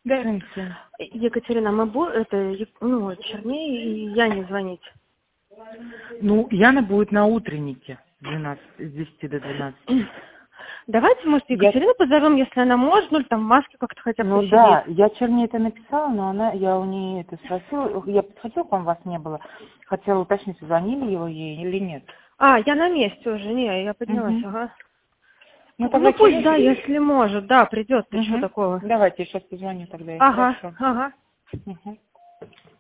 Даринцы. Екатерина, Черней и Яне звонить. Ну, Яна будет на утреннике с 10 до 12. Давайте, может, Екатерину позовем, если она может, ну, или там в маске как-то хотя бы посидеть. Да, я Черней это написала, но я у нее это спросила. Я подходила, к вам, вас не было. Хотела уточнить, звонили его ей или нет. Я на месте уже, я поднялась, ага. Ну, тогда пусть, да, если может, да, придет, что такого. Давайте, я сейчас позвоню тогда. Ага, Хорошо. ага. Угу.